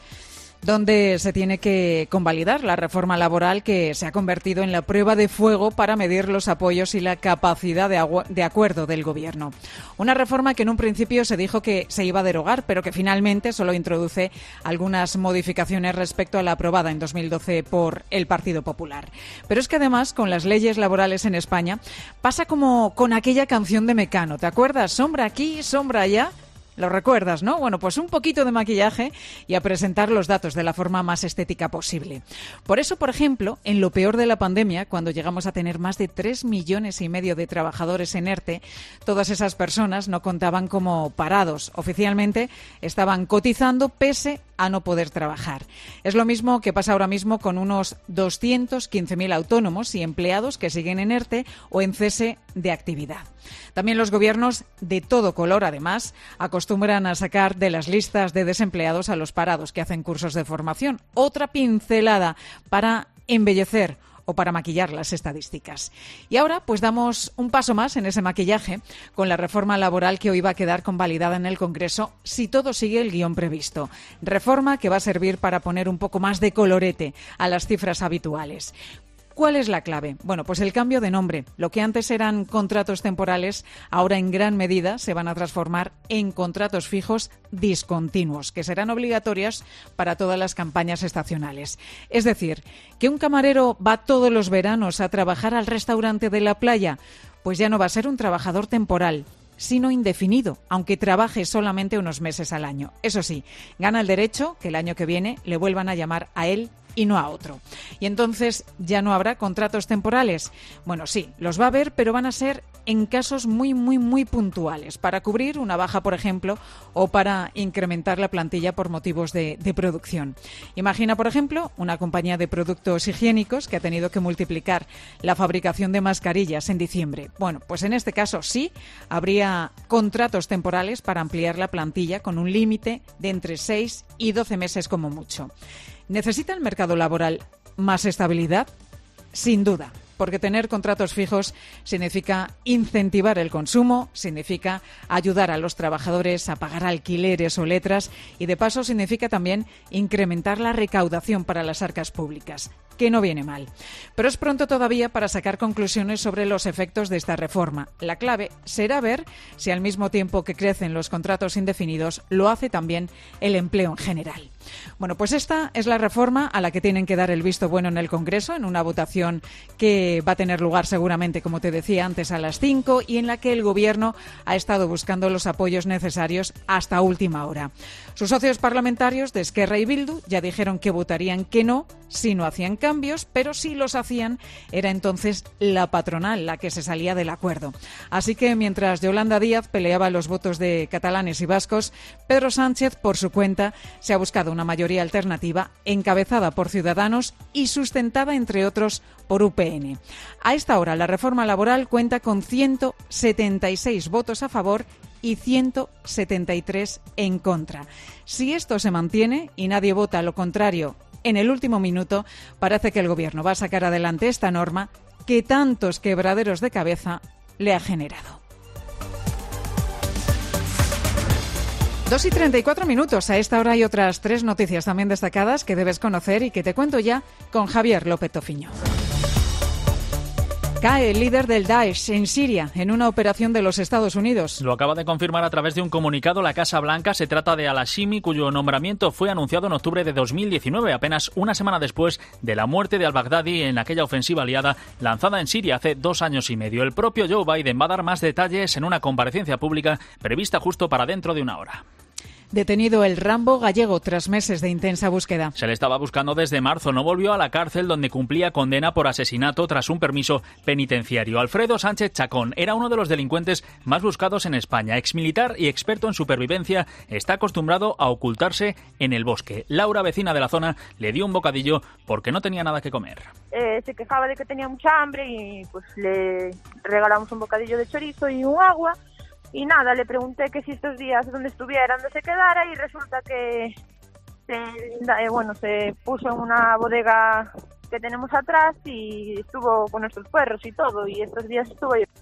donde se tiene que convalidar la reforma laboral que se ha convertido en la prueba de fuego para medir los apoyos y la capacidad de, agu- de acuerdo del Gobierno. Una reforma que en un principio se dijo que se iba a derogar, pero que finalmente solo introduce algunas modificaciones respecto a la aprobada en dos mil doce por el Partido Popular. Pero es que además, con las leyes laborales en España, pasa como con aquella canción de Mecano. ¿Te acuerdas? Sombra aquí, sombra allá. Lo recuerdas, ¿no? Bueno, pues un poquito de maquillaje y a presentar los datos de la forma más estética posible. Por eso, por ejemplo, en lo peor de la pandemia, cuando llegamos a tener más de tres millones y medio de trabajadores en ERTE, todas esas personas no contaban como parados. Oficialmente estaban cotizando pese a no poder trabajar. Es lo mismo que pasa ahora mismo con unos doscientos quince mil autónomos y empleados que siguen en ERTE o en cese de actividad. También los gobiernos de todo color, además, acostumbran a sacar de las listas de desempleados a los parados que hacen cursos de formación. Otra pincelada para embellecer o para maquillar las estadísticas. Y ahora, pues damos un paso más en ese maquillaje con la reforma laboral que hoy va a quedar convalidada en el Congreso si todo sigue el guión previsto. Reforma que va a servir para poner un poco más de colorete a las cifras habituales. ¿Cuál es la clave? Bueno, pues el cambio de nombre. Lo que antes eran contratos temporales, ahora en gran medida se van a transformar en contratos fijos discontinuos, que serán obligatorios para todas las campañas estacionales. Es decir, que un camarero va todos los veranos a trabajar al restaurante de la playa, pues ya no va a ser un trabajador temporal, sino indefinido, aunque trabaje solamente unos meses al año. Eso sí, gana el derecho que el año que viene le vuelvan a llamar a él y no a otro. Y entonces, ¿ya no habrá contratos temporales? Bueno, sí, los va a haber, pero van a ser en casos muy, muy, muy puntuales, para cubrir una baja, por ejemplo, o para incrementar la plantilla por motivos de, de producción. Imagina, por ejemplo, una compañía de productos higiénicos que ha tenido que multiplicar la fabricación de mascarillas en diciembre. Bueno, pues en este caso sí, habría contratos temporales para ampliar la plantilla con un límite de entre seis y doce meses como mucho. ¿Necesita el mercado laboral más estabilidad? Sin duda, porque tener contratos fijos significa incentivar el consumo, significa ayudar a los trabajadores a pagar alquileres o letras y de paso significa también incrementar la recaudación para las arcas públicas, que no viene mal. Pero es pronto todavía para sacar conclusiones sobre los efectos de esta reforma. La clave será ver si al mismo tiempo que crecen los contratos indefinidos, lo hace también el empleo en general. Bueno, pues esta es la reforma a la que tienen que dar el visto bueno en el Congreso, en una votación que va a tener lugar seguramente, como te decía antes, a las cinco, y en la que el Gobierno ha estado buscando los apoyos necesarios hasta última hora. Sus socios parlamentarios de Esquerra y Bildu ya dijeron que votarían que no si no hacían cambios, pero si los hacían era entonces la patronal la que se salía del acuerdo. Así que mientras Yolanda Díaz peleaba los votos de catalanes y vascos, Pedro Sánchez, por su cuenta, se ha buscado una mayoría alternativa encabezada por Ciudadanos y sustentada, entre otros, por U P N. A esta hora, la reforma laboral cuenta con ciento setenta y seis votos a favor y ciento setenta y tres en contra. Si esto se mantiene y nadie vota lo contrario en el último minuto, parece que el Gobierno va a sacar adelante esta norma que tantos quebraderos de cabeza le ha generado. Dos y treinta y cuatro minutos. A esta hora hay otras tres noticias también destacadas que debes conocer y que te cuento ya con Javier López Tofiño. Cae el líder del Daesh en Siria en una operación de los Estados Unidos. Lo acaba de confirmar a través de un comunicado la Casa Blanca. Se trata de al-Hashimi, cuyo nombramiento fue anunciado en octubre de dos mil diecinueve, apenas una semana después de la muerte de al-Baghdadi en aquella ofensiva aliada lanzada en Siria hace dos años y medio. El propio Joe Biden va a dar más detalles en una comparecencia pública prevista justo para dentro de una hora. Detenido el Rambo gallego tras meses de intensa búsqueda. Se le estaba buscando desde marzo. No volvió a la cárcel, donde cumplía condena por asesinato tras un permiso penitenciario. Alfredo Sánchez Chacón era uno de los delincuentes más buscados en España. Exmilitar y experto en supervivencia, está acostumbrado a ocultarse en el bosque. Laura, vecina de la zona, le dio un bocadillo porque no tenía nada que comer. Eh, se quejaba de que tenía mucha hambre y pues le regalamos un bocadillo de chorizo y un agua. Y nada, le pregunté que si estos días donde estuviera, donde se quedara, y resulta que se, eh, bueno, se puso en una bodega que tenemos atrás y estuvo con nuestros perros y todo, y estos días estuvo yo.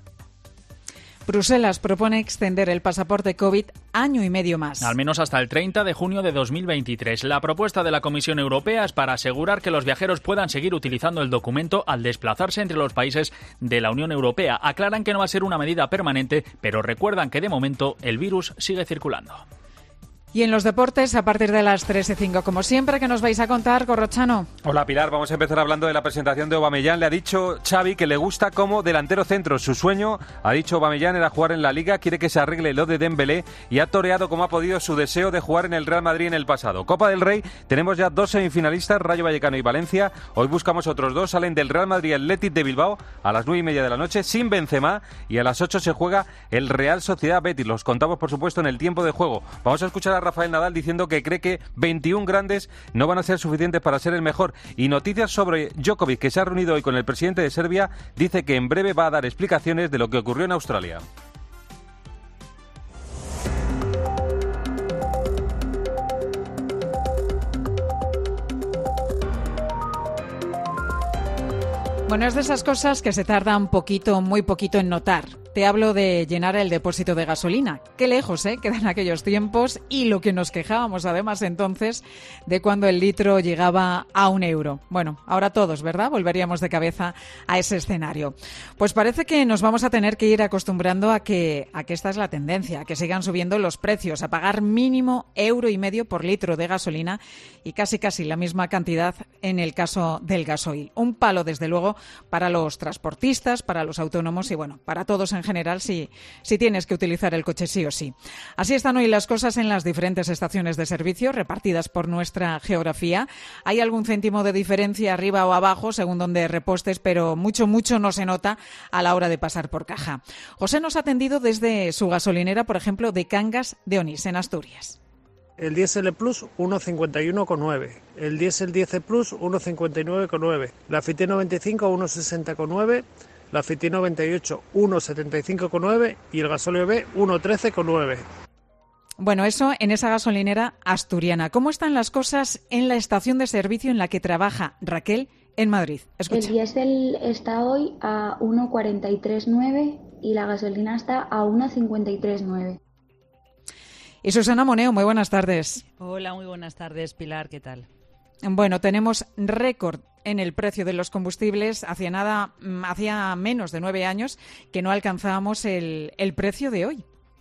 Bruselas propone extender el pasaporte COVID año y medio más. Al menos hasta el treinta de junio de dos mil veintitrés. La propuesta de la Comisión Europea es para asegurar que los viajeros puedan seguir utilizando el documento al desplazarse entre los países de la Unión Europea. Aclaran que no va a ser una medida permanente, pero recuerdan que de momento el virus sigue circulando. Y en los deportes, a partir de las tres y cinco, como siempre, ¿qué nos vais a contar, Corrochano? Hola, Pilar. Vamos a empezar hablando de la presentación de Aubameyang. Le ha dicho Xavi que le gusta como delantero centro. Su sueño, ha dicho Aubameyang, era jugar en la Liga. Quiere que se arregle lo de Dembélé y ha toreado como ha podido su deseo de jugar en el Real Madrid en el pasado. Copa del Rey, tenemos ya dos semifinalistas, Rayo Vallecano y Valencia. Hoy buscamos otros dos. Salen del Real Madrid Athletic de Bilbao a las nueve y media de la noche, sin Benzema. Y a las ocho se juega el Real Sociedad Betis. Los contamos, por supuesto, en el tiempo de juego. Vamos a escuchar a Rafael Nadal diciendo que cree que veintiún grandes no van a ser suficientes para ser el mejor. Y noticias sobre Djokovic, que se ha reunido hoy con el presidente de Serbia. Dice que en breve va a dar explicaciones de lo que ocurrió en Australia. Bueno, es de esas cosas que se tarda un poquito, muy poquito en notar. Te hablo de llenar el depósito de gasolina. Qué lejos, ¿eh? Quedan aquellos tiempos y lo que nos quejábamos además entonces de cuando el litro llegaba a un euro. Bueno, ahora todos, ¿verdad? Volveríamos de cabeza a ese escenario. Pues parece que nos vamos a tener que ir acostumbrando a que, a que esta es la tendencia, a que sigan subiendo los precios, a pagar mínimo euro y medio por litro de gasolina y casi casi la misma cantidad en el caso del gasoil. Un palo, desde luego, para los transportistas, para los autónomos y, bueno, para todos en general si, si tienes que utilizar el coche sí o sí. Así están hoy las cosas en las diferentes estaciones de servicio repartidas por nuestra geografía. Hay algún céntimo de diferencia arriba o abajo según donde repostes, pero mucho, mucho no se nota a la hora de pasar por caja. José nos ha atendido desde su gasolinera, por ejemplo, de Cangas de Onís, en Asturias. El diésel Plus uno cincuenta y uno con nueve, el diésel diez Plus uno cincuenta y nueve con nueve, la Fit noventa y cinco uno sesenta con nueve, la Fit noventa y ocho uno setenta y cinco con nueve y el gasóleo B uno trece con nueve. Bueno, eso en esa gasolinera asturiana. ¿Cómo están las cosas en la estación de servicio en la que trabaja Raquel en Madrid? Escucha. El diésel está hoy a uno cuarenta y tres nueve y la gasolina está a uno cincuenta y tres nueve. Y Susana Moneo, muy buenas tardes. Hola, muy buenas tardes, Pilar, ¿qué tal? Bueno, tenemos récord en el precio de los combustibles. Hacía nada, hacía menos de nueve años que no alcanzábamos el, el precio de hoy.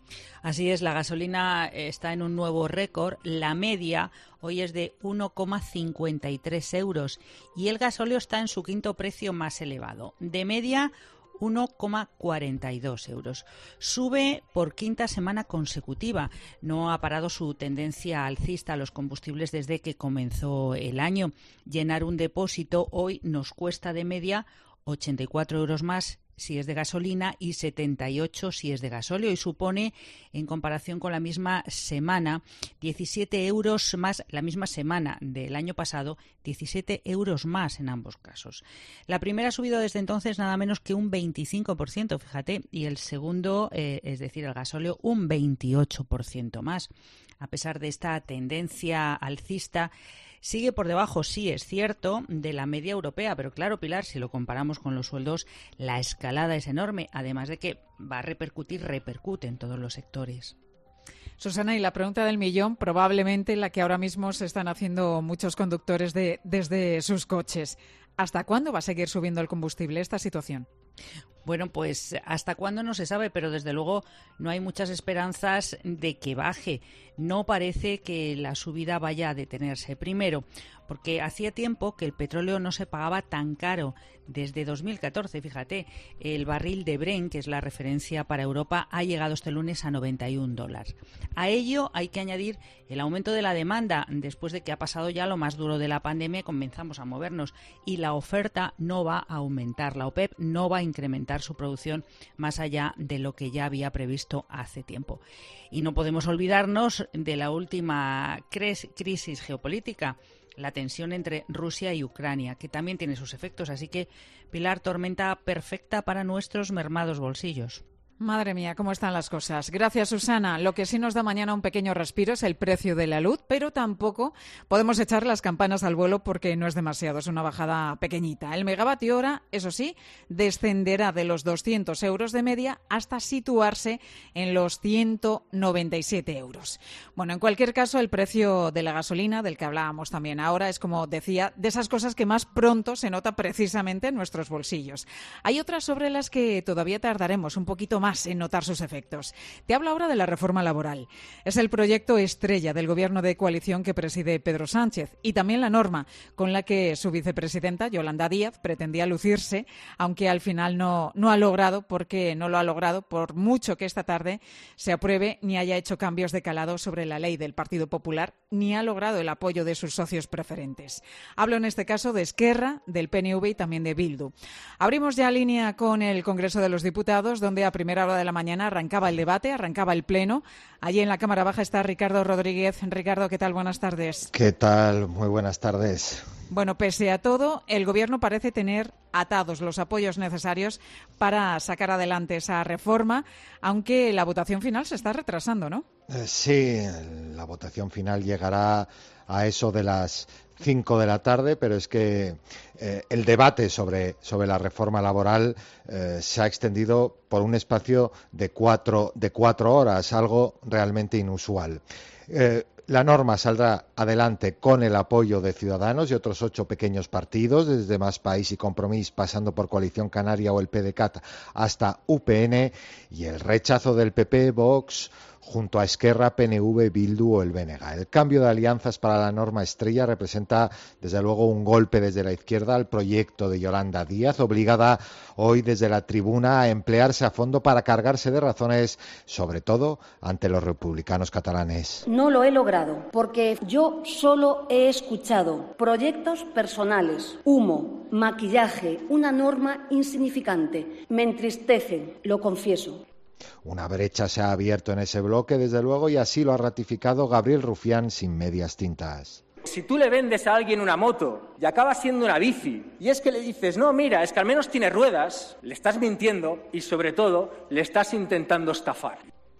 Así es, la gasolina está en un nuevo récord. La media hoy es de uno coma cincuenta y tres euros y el gasóleo está en su quinto precio más elevado. De media, uno coma cuarenta y dos euros. Sube por quinta semana consecutiva. No ha parado su tendencia alcista a los combustibles desde que comenzó el año. Llenar un depósito hoy nos cuesta de media ochenta y cuatro euros más si es de gasolina y setenta y ocho si es de gasóleo, y supone, en comparación con la misma semana, diecisiete euros más, la misma semana del año pasado, diecisiete euros más en ambos casos. La primera ha subido desde entonces nada menos que un veinticinco por ciento, fíjate, y el segundo, eh, es decir, el gasóleo, un veintiocho por ciento más. A pesar de esta tendencia alcista, sigue por debajo, sí, es cierto, de la media europea, pero claro, Pilar, si lo comparamos con los sueldos, la escalada es enorme, además de que va a repercutir, repercute en todos los sectores. Susana, y la pregunta del millón, probablemente la que ahora mismo se están haciendo muchos conductores de, desde sus coches. ¿Hasta cuándo va a seguir subiendo el combustible esta situación? Bueno, pues hasta cuándo no se sabe, pero desde luego no hay muchas esperanzas de que baje. No parece que la subida vaya a detenerse. Primero, porque hacía tiempo que el petróleo no se pagaba tan caro. Desde dos mil catorce, fíjate, el barril de Brent, que es la referencia para Europa, ha llegado este lunes a noventa y un dólares. A ello hay que añadir el aumento de la demanda. Después de que ha pasado ya lo más duro de la pandemia, comenzamos a movernos y la oferta no va a aumentar. La OPEP no va a incrementar su producción más allá de lo que ya había previsto hace tiempo. Y no podemos olvidarnos de la última crisis geopolítica, la tensión entre Rusia y Ucrania, que también tiene sus efectos. Así que, Pilar, tormenta perfecta para nuestros mermados bolsillos. Madre mía, cómo están las cosas. Gracias, Susana. Lo que sí nos da mañana un pequeño respiro es el precio de la luz, pero tampoco podemos echar las campanas al vuelo porque no es demasiado, es una bajada pequeñita. El megavatio hora, eso sí, descenderá de los doscientos euros de media hasta situarse en los ciento noventa y siete euros. Bueno, en cualquier caso, el precio de la gasolina, del que hablábamos también ahora, es, como decía, de esas cosas que más pronto se nota precisamente en nuestros bolsillos. Hay otras sobre las que todavía tardaremos un poquito más en notar sus efectos. Te hablo ahora de la reforma laboral. Es el proyecto estrella del gobierno de coalición que preside Pedro Sánchez y también la norma con la que su vicepresidenta, Yolanda Díaz, pretendía lucirse, aunque al final no, no ha logrado, porque no lo ha logrado, por mucho que esta tarde se apruebe ni haya hecho cambios de calado sobre la ley del Partido Popular, ni ha logrado el apoyo de sus socios preferentes. Hablo en este caso de Esquerra, del P N V y también de Bildu. Abrimos ya línea con el Congreso de los Diputados, donde a primera hora de la mañana arrancaba el debate, arrancaba el pleno. Allí en la Cámara Baja está Ricardo Rodríguez. Ricardo, ¿qué tal? Buenas tardes. ¿Qué tal? Muy buenas tardes. Bueno, pese a todo, el Gobierno parece tener atados los apoyos necesarios para sacar adelante esa reforma, aunque la votación final se está retrasando, ¿no? Eh, sí, la votación final llegará a eso de las cinco de la tarde, pero es que eh, el debate sobre, sobre la reforma laboral eh, se ha extendido por un espacio de cuatro, de cuatro horas, algo realmente inusual. Eh, La norma saldrá adelante con el apoyo de Ciudadanos y otros ocho pequeños partidos, desde Más País y Compromís, pasando por Coalición Canaria o el P D C A T hasta U P N, y el rechazo del P P, Vox, junto a Esquerra, P N V, Bildu o el B N G. El cambio de alianzas para la norma estrella representa, desde luego, un golpe desde la izquierda al proyecto de Yolanda Díaz, obligada hoy desde la tribuna a emplearse a fondo para cargarse de razones, sobre todo ante los republicanos catalanes. No lo he logrado, porque yo solo he escuchado proyectos personales, humo, maquillaje, una norma insignificante. Me entristecen, lo confieso. Una brecha se ha abierto en ese bloque, desde luego, y así lo ha ratificado Gabriel Rufián sin medias tintas. Si tú le vendes a alguien una moto y acaba siendo una bici, y es que le dices, no, mira, es que al menos tiene ruedas, le estás mintiendo y, sobre todo, le estás intentando estafar.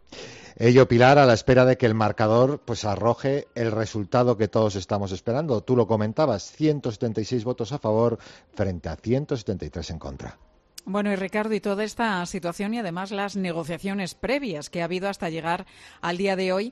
Ello, Pilar, a la espera de que el marcador pues arroje el resultado que todos estamos esperando. Tú lo comentabas, ciento setenta y seis votos a favor frente a ciento setenta y tres en contra. Bueno, y Ricardo, y toda esta situación y además las negociaciones previas que ha habido hasta llegar al día de hoy,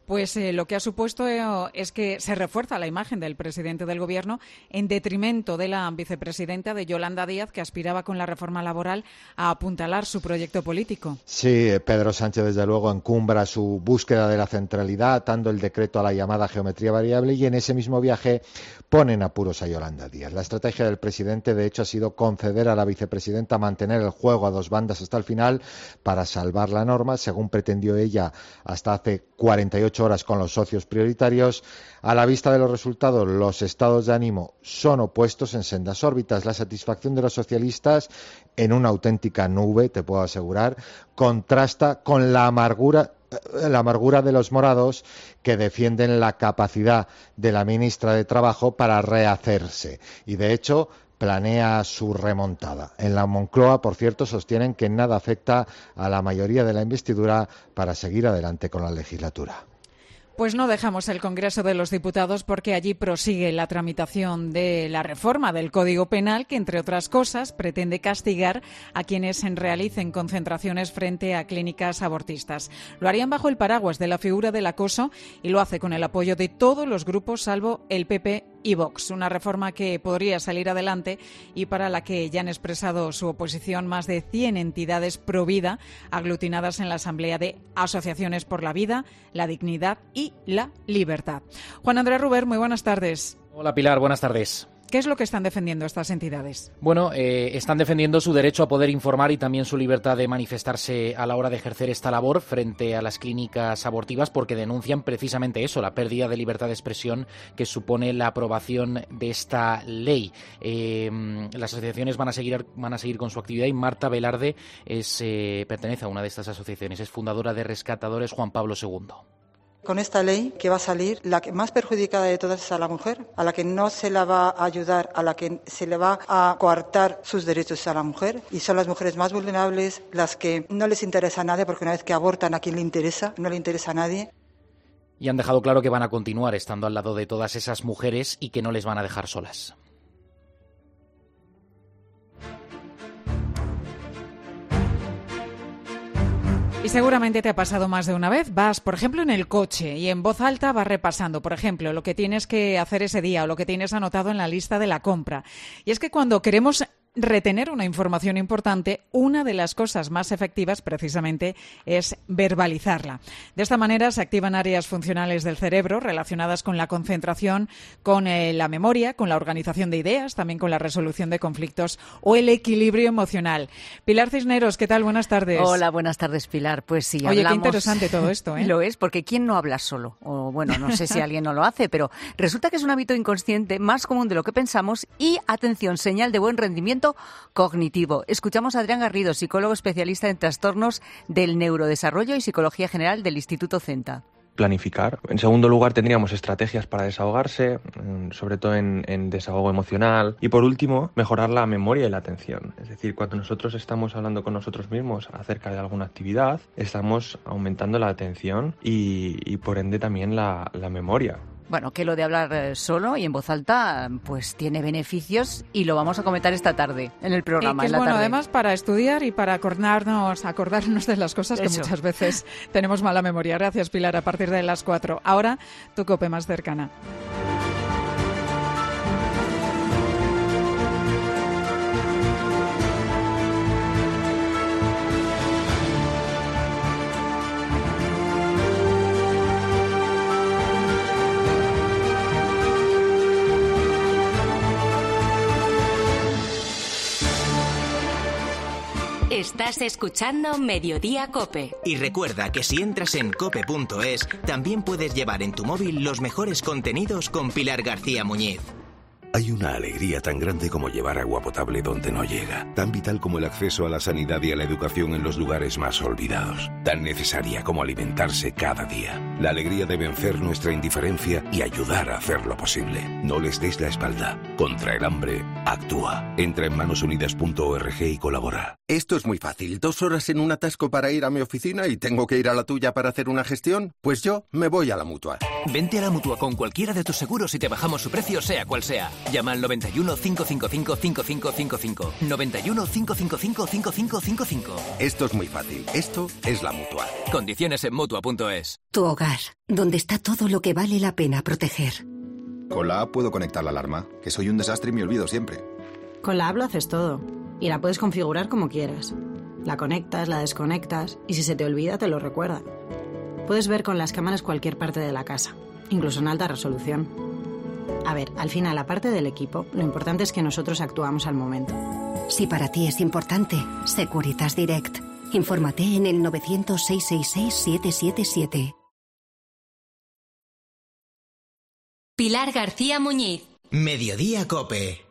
Pues eh, lo que ha supuesto eh, es que se refuerza la imagen del presidente del Gobierno en detrimento de la vicepresidenta, de Yolanda Díaz, que aspiraba con la reforma laboral a apuntalar su proyecto político. Sí, Pedro Sánchez desde luego encumbra su búsqueda de la centralidad, atando el decreto a la llamada geometría variable, y en ese mismo viaje ponen apuros a Yolanda Díaz. La estrategia del presidente, de hecho, ha sido conceder a la vicepresidenta mantener el juego a dos bandas hasta el final para salvar la norma, según pretendió ella hasta hace cuarenta y ocho horas con los socios prioritarios. A la vista de los resultados, los estados de ánimo son opuestos en sendas órbitas. La satisfacción de los socialistas, en una auténtica nube, te puedo asegurar, contrasta con la amargura la amargura de los morados, que defienden la capacidad de la ministra de Trabajo para rehacerse y, de hecho, planea su remontada. En la Moncloa, por cierto, sostienen que nada afecta a la mayoría de la investidura para seguir adelante con la legislatura. Pues no dejamos el Congreso de los Diputados, porque allí prosigue la tramitación de la reforma del Código Penal, que, entre otras cosas, pretende castigar a quienes realicen concentraciones frente a clínicas abortistas. Lo harían bajo el paraguas de la figura del acoso y lo hace con el apoyo de todos los grupos, salvo el P P y Vox. Una reforma que podría salir adelante y para la que ya han expresado su oposición más de cien entidades pro vida, aglutinadas en la Asamblea de Asociaciones por la Vida, la Dignidad y la Libertad. Juan Andrés Ruber, muy buenas tardes. Hola Pilar, buenas tardes. ¿Qué es lo que están defendiendo estas entidades? Bueno, eh, están defendiendo su derecho a poder informar y también su libertad de manifestarse a la hora de ejercer esta labor frente a las clínicas abortivas, porque denuncian precisamente eso, la pérdida de libertad de expresión que supone la aprobación de esta ley. Eh, las asociaciones van a seguir van a seguir con su actividad y Marta Velarde es, eh, pertenece a una de estas asociaciones, es fundadora de Rescatadores Juan Pablo segundo. Con esta ley que va a salir, la que más perjudicada de todas es a la mujer, a la que no se la va a ayudar, a la que se le va a coartar sus derechos a la mujer, y son las mujeres más vulnerables, las que no les interesa a nadie, porque una vez que abortan, ¿a quién le interesa? No le interesa a nadie. Y han dejado claro que van a continuar estando al lado de todas esas mujeres y que no les van a dejar solas. Y seguramente te ha pasado más de una vez. Vas, por ejemplo, en el coche y en voz alta vas repasando, por ejemplo, lo que tienes que hacer ese día o lo que tienes anotado en la lista de la compra. Y es que cuando queremos retener una información importante, una de las cosas más efectivas precisamente es verbalizarla. De esta manera se activan áreas funcionales del cerebro relacionadas con la concentración, con eh, la memoria, con la organización de ideas, también con la resolución de conflictos o el equilibrio emocional. Pilar Cisneros, ¿qué tal? Buenas tardes. Hola, buenas tardes, Pilar. Pues sí, Oye, hablamos... qué interesante todo esto, ¿eh? Lo es, porque ¿quién no habla solo? O bueno, no sé si alguien no lo hace, pero resulta que es un hábito inconsciente más común de lo que pensamos y, atención, señal de buen rendimiento cognitivo. Escuchamos a Adrián Garrido, psicólogo especialista en trastornos del neurodesarrollo y psicología general del Instituto Centa. Planificar. En segundo lugar, tendríamos estrategias para desahogarse, sobre todo en, en desahogo emocional. Y por último, mejorar la memoria y la atención. Es decir, cuando nosotros estamos hablando con nosotros mismos acerca de alguna actividad, estamos aumentando la atención y, y por ende también la, la memoria. Bueno, que lo de hablar solo y en voz alta pues tiene beneficios y lo vamos a comentar esta tarde en el programa. Y que es es bueno tarde. además para estudiar y para acordarnos, acordarnos de las cosas que Eso. muchas veces tenemos mala memoria. Gracias, Pilar, a partir de las cuatro. Ahora, tu COPE más cercana. Estás escuchando Mediodía COPE. Y recuerda que si entras en cope punto es, también puedes llevar en tu móvil los mejores contenidos con Pilar García Muñiz. Hay una alegría tan grande como llevar agua potable donde no llega, tan vital como el acceso a la sanidad y a la educación en los lugares más olvidados, tan necesaria como alimentarse cada día. La alegría de vencer nuestra indiferencia y ayudar a hacerlo posible. No les des la espalda. Contra el hambre, actúa. Entra en manos unidas punto org y colabora. Esto es muy fácil. Dos horas en un atasco para ir a mi oficina y tengo que ir a la tuya para hacer una gestión. Pues yo me voy a la Mutua. Vente a la Mutua con cualquiera de tus seguros y te bajamos su precio sea cual sea. Llama al noventa y uno, cinco cinco cinco, cinco cinco cinco cinco. noventa y uno, cinco cinco cinco, cinco cinco cinco cinco. Esto es muy fácil. Esto es la Mutua. Condiciones en Mutua punto es. Tu hogar, donde está todo lo que vale la pena proteger. Con la app puedo conectar la alarma, que soy un desastre y me olvido siempre. Con la app lo haces todo. Y la puedes configurar como quieras. La conectas, la desconectas y si se te olvida te lo recuerda. Puedes ver con las cámaras cualquier parte de la casa, incluso en alta resolución. A ver, al final, aparte del equipo, lo importante es que nosotros actuamos al momento. Si para ti es importante, Securitas Direct. Infórmate en el novecientos, seiscientos sesenta y seis, siete siete siete. Pilar García Muñiz. Mediodía COPE.